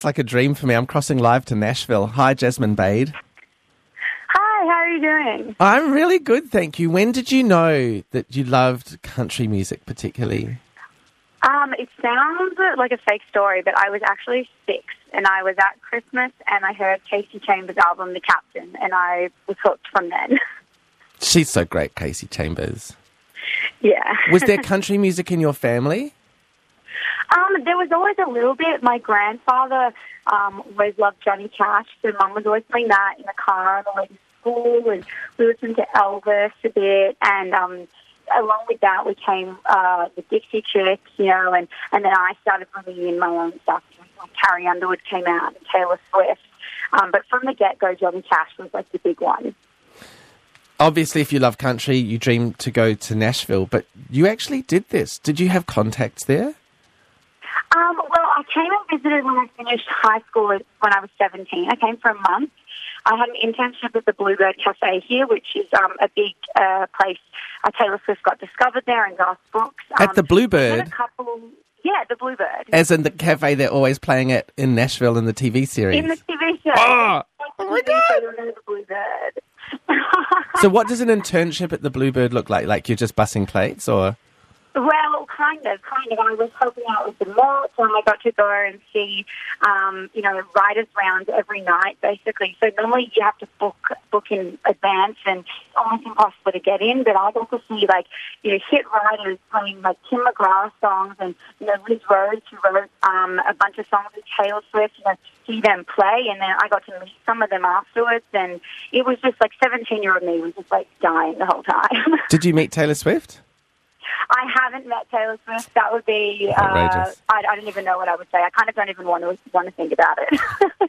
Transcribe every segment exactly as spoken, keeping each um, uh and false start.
It's like a dream for me. I'm crossing live to Nashville. Hi, Jasmine Bade. Hi, how are you doing? I'm really good, thank you. When did you know that you loved country music particularly? Um, it sounds like a fake story, but I was actually six, and I was at Christmas, and I heard Casey Chambers' album, The Captain, and I was hooked from then. She's so great, Casey Chambers. Yeah. Was there country music in your family? Um, there was always a little bit. My grandfather um, always loved Johnny Cash, so Mum was always playing that in the car on the way to school, and we listened to Elvis a bit, and um, along with that we came uh, the Dixie Chicks, you know, and, and then I started bringing in my own stuff. Like Carrie Underwood came out and Taylor Swift. Um, but from the get-go, Johnny Cash was like the big one. Obviously, if you love country, you dream to go to Nashville, but you actually did this. Did you have contacts there? Um, well, I came and visited when I finished high school when I was seventeen. I came for a month. I had an internship at the Bluebird Cafe here, which is um, a big uh, place. Uh, Taylor Swift got discovered there and Garth Brooks. Um, At the Bluebird? A couple, yeah, the Bluebird. As in the cafe they're always playing at in Nashville in the T V series? In the T V show. Oh, oh my God. The Bluebird. So what does an internship at the Bluebird look like? Like you're just bussing plates or...? Well, kind of, kind of. I was helping out with the mulch, and I got to go and see, um, you know, writers' rounds every night, basically. So normally you have to book book in advance, and it's almost impossible to get in. But I got to see, like, you know, hit writers playing, like, Tim McGrath songs, and, you know, Liz Rhodes, who wrote um, a bunch of songs with Taylor Swift, you know, see them play, and then I got to meet some of them afterwards, and it was just, like, seventeen-year-old me was just, like, dying the whole time. Did you meet Taylor Swift? I haven't met Taylor Swift. That would be, uh, I, I don't even know what I would say. I kind of don't even want to want to think about it.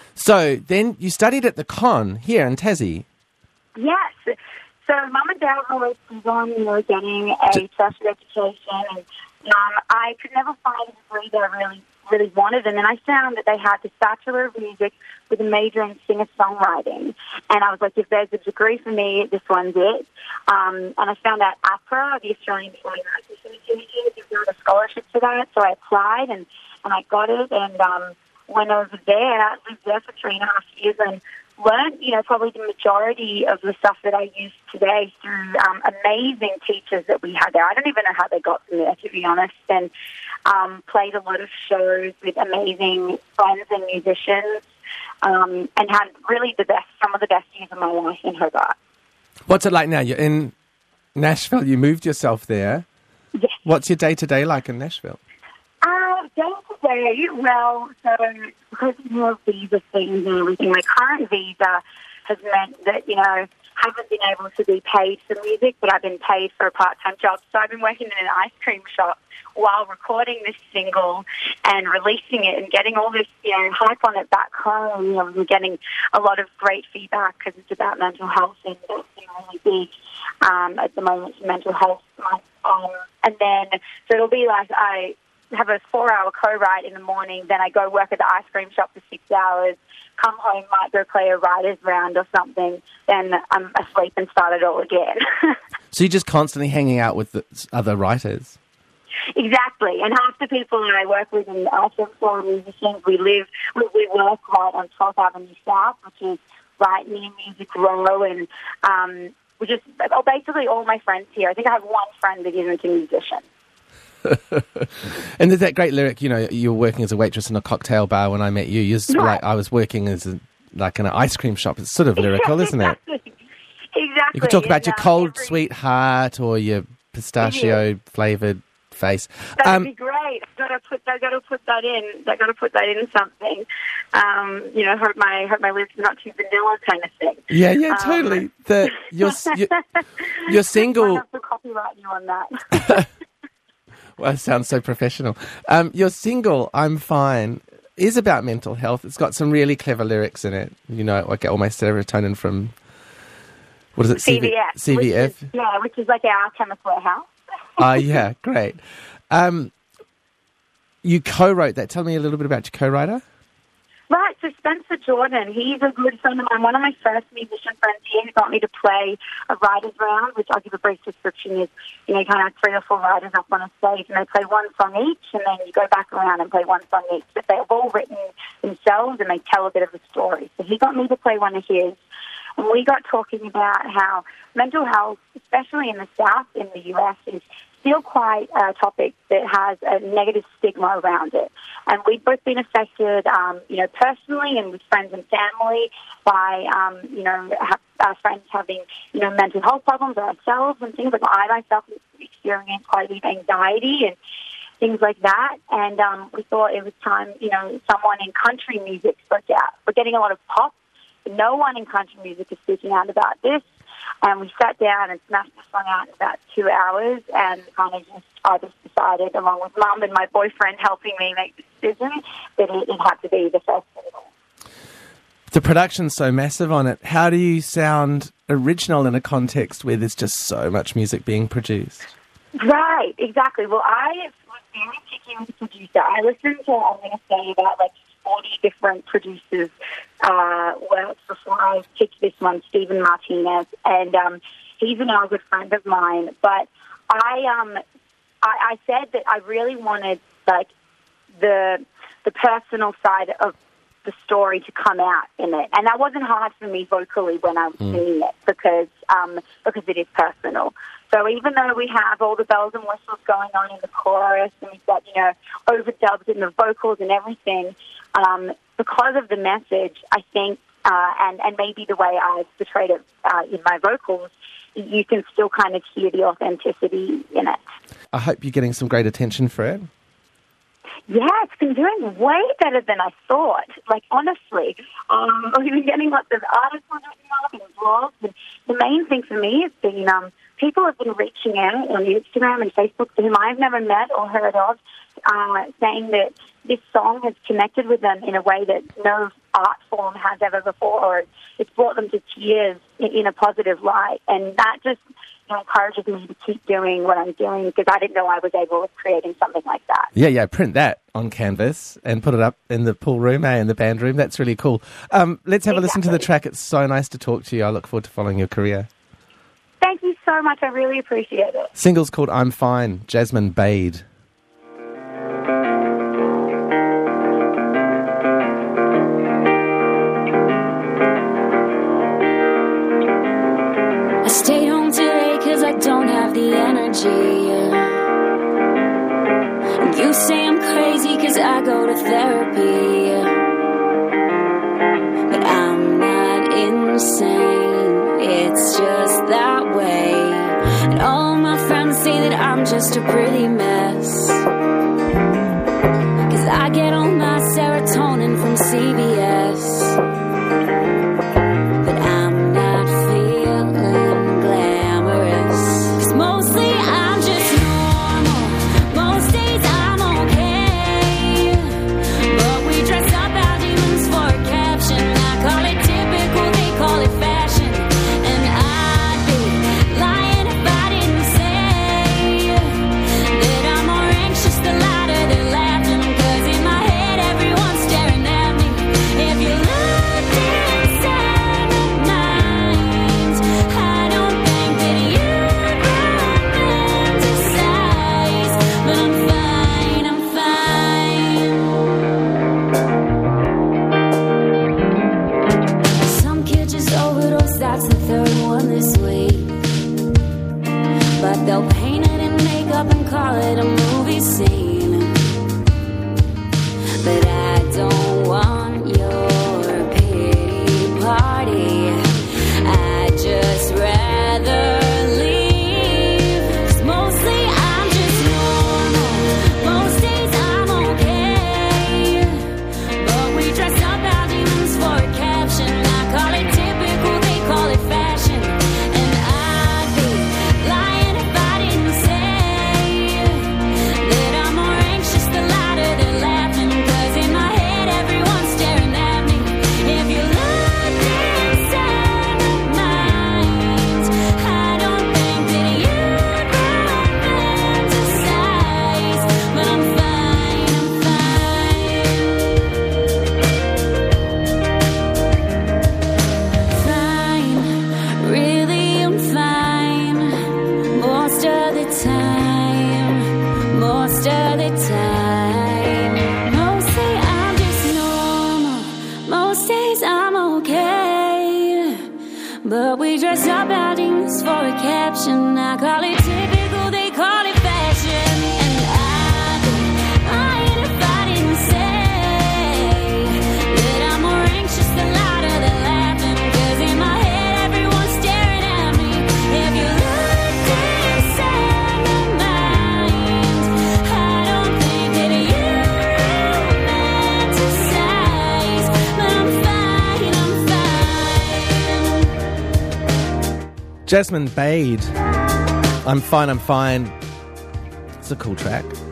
So then you studied at the Con here in Tassie. Yes. So Mum and Dad were always on, you know, getting a J- tertiary education, and um, I could never find a degree that I really, really wanted. And then I found that they had this Bachelor of Music with a major in singer-songwriting. And I was like, if there's a degree for me, this one's it. Um, and I found out APRA, the Australian Performing Arts Association, gives out a scholarship for that. So I applied, and, and I got it, and um, went over there. I lived there for three and a half years and learned, you know, probably the majority of the stuff that I use today through um, amazing teachers that we had there. I don't even know how they got them there, to be honest, and um, played a lot of shows with amazing friends and musicians, um, and had really the best, some of the best years of my life in Hobart. What's it like now? You're in Nashville. You moved yourself there. Yes. What's your day-to-day like in Nashville? Uh, day-to-day, well, so because of more visa things and everything, my current visa has meant that, you know, haven't been able to be paid for music, but I've been paid for a part-time job. So I've been working in an ice cream shop while recording this single and releasing it and getting all this, you know, hype on it back home. You know, I'm getting a lot of great feedback because it's about mental health, and that's been really big um, at the moment for mental health. Um, and then, so it'll be like I have a four-hour co-write in the morning, then I go work at the ice cream shop for six hours, come home, might go play a writer's round or something, then I'm asleep and start it all again. So you're just constantly hanging out with the other writers? Exactly, and half the people that I work with in our floor musicians, we live, we, we work right on twelfth Avenue South, which is right near Music Row, and um, we just, oh, basically all my friends here. I think I have one friend that isn't a musician. And there's that great lyric, you know, you were working as a waitress in a cocktail bar when I met you. You're just Right. like, I was working as a, like in an ice cream shop. It's sort of lyrical, isn't it? Exactly. Exactly. You could talk about And, your uh, cold, every- sweet heart or your pistachio-flavoured face. That'd Um, be great. I've got to put. I got to put that in. I got to put that in something. Um, you know, hope my hope my lips are not too vanilla, kind of thing. yeah, yeah, Um, totally. The your your, your single. I have to copyright you on that. Well, it sounds so professional. Um, your single, I'm Fine, is about mental health. It's got some really clever lyrics in it. You know, I get all my serotonin from, what is it? C V F. C V F? Which is, yeah, which is like our chemist warehouse. Oh, yeah, great. Um, you co-wrote that. Tell me a little bit about your co-writer. Right, so Spencer Jordan, he's a good friend of mine. One of my first musician friends here who got me to play a writer's round, which I'll give a brief description is, you know, you kind of have three or four writers up on a stage and they play one song each and then you go back around and play one song each. But they've all written themselves and they tell a bit of a story. So he got me to play one of his. And we got talking about how mental health, especially in the South in the U S, is still quite a topic that has a negative stigma around it. And we've both been affected, um, you know, personally and with friends and family by, um, you know, ha- our friends having, you know, mental health problems ourselves and things like I myself experienced quite a bit of anxiety and things like that. And um, we thought it was time, you know, someone in country music spoke out. We're getting a lot of pop. No one in country music is speaking out about this. And we sat down and smashed the song out in about two hours and kind of just, I just decided, along with Mum and my boyfriend helping me make the decision, that it, it had to be the first single. The production's so massive on it. How do you sound original in a context where there's just so much music being produced? Right, exactly. Well, I was very picky with the producer. I listened to, I'm going to say, about like forty different producers' uh, works before I picked this one, Stephen Martinez, and um, he's a now good friend of mine. But I, um, I, I said that I really wanted like the the personal side of the story to come out in it, and that wasn't hard for me vocally when I was mm. singing it because um, because it is personal. So even though we have all the bells and whistles going on in the chorus and we've got, you know, overdubs in the vocals and everything, um, because of the message, I think, uh, and, and maybe the way I've portrayed it uh, in my vocals, you can still kind of hear the authenticity in it. I hope you're getting some great attention for it. Yeah, it's been doing way better than I thought. Like, honestly, um, we've been getting lots of articles written up and blogs. And the main thing for me has been um, people have been reaching out on Instagram and Facebook whom I've never met or heard of, uh, saying that this song has connected with them in a way that no art form has ever before, or it's brought them to tears in, in a positive light. And that just you know, encourages me to keep doing what I'm doing because I didn't know I was able of creating something like that. Yeah, yeah, print that on canvas and put it up in the pool room, eh, in the band room. That's really cool. Um, let's have exactly. a listen to the track. It's so nice to talk to you. I look forward to following your career. Thank you so much. I really appreciate it. Single's called I'm Fine, Jasmine Bade. I stay home today cause I don't have the energy. And you say I'm crazy cause I go to therapy. But I'm not insane, it's just that way. And all my friends say that I'm just a pretty mess. Cause I get all my serotonin from C V S. But I'm not feeling glamorous. Cause mostly I'm just normal. Most days I'm okay. But we dress up our demons for a caption. I call it typical, they call it fashion. And I'd be lying if I didn't say that I'm more anxious the louder they're laughing. Cause in my head everyone's staring at me. But we dress up our demons for a caption. I call it typical, they call it fashion. And I think I ain't if I didn't say that I'm more anxious than louder than laughing. Cause in my head everyone's staring at me. If you looked inside my mind, I don't think that you romanticize. But I'm fine, I'm fine. Jasmine Bade. I'm fine, I'm fine. It's a cool track.